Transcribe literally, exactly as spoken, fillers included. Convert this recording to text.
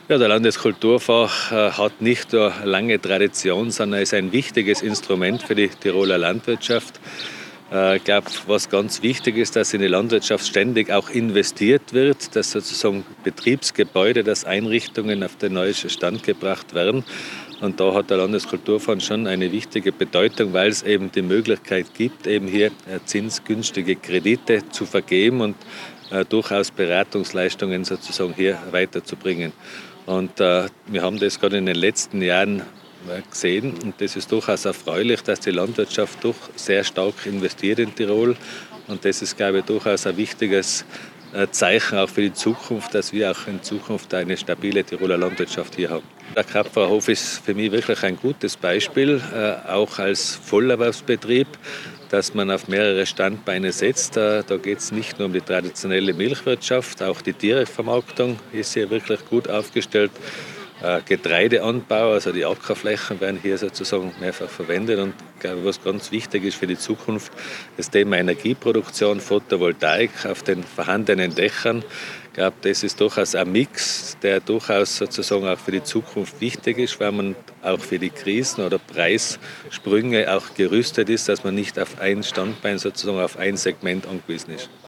Ja, der Landeskulturfonds äh, hat nicht nur lange Tradition, sondern ist ein wichtiges Instrument für die Tiroler Landwirtschaft. Äh, ich glaube, was ganz wichtig ist, dass in die Landwirtschaft ständig auch investiert wird, dass sozusagen Betriebsgebäude, dass Einrichtungen auf den neuesten Stand gebracht werden. Und da hat der Landeskulturfonds schon eine wichtige Bedeutung, weil es eben die Möglichkeit gibt, eben hier äh, zinsgünstige Kredite zu vergeben und äh, durchaus Beratungsleistungen sozusagen hier weiterzubringen. Und äh, wir haben das gerade in den letzten Jahren äh, gesehen und das ist durchaus erfreulich, dass die Landwirtschaft doch sehr stark investiert in Tirol. Und das ist, glaube ich, durchaus ein wichtiges äh, Zeichen auch für die Zukunft, dass wir auch in Zukunft eine stabile Tiroler Landwirtschaft hier haben. Der Krapferhof ist für mich wirklich ein gutes Beispiel, äh, auch als Vollerwerbsbetrieb, dass man auf mehrere Standbeine setzt. Da, da geht es nicht nur um die traditionelle Milchwirtschaft, auch die Tiervermarktung ist hier wirklich gut aufgestellt. Äh, Getreideanbau, also die Ackerflächen werden hier sozusagen mehrfach verwendet. Und ich glaube, was ganz wichtig ist für die Zukunft, das Thema Energieproduktion, Photovoltaik auf den vorhandenen Dächern. Ich glaube, das ist durchaus ein Mix, der durchaus sozusagen auch für die Zukunft wichtig ist, weil man auch für die Krisen oder Preissprünge auch gerüstet ist, dass man nicht auf ein Standbein sozusagen auf ein Segment angewiesen ist.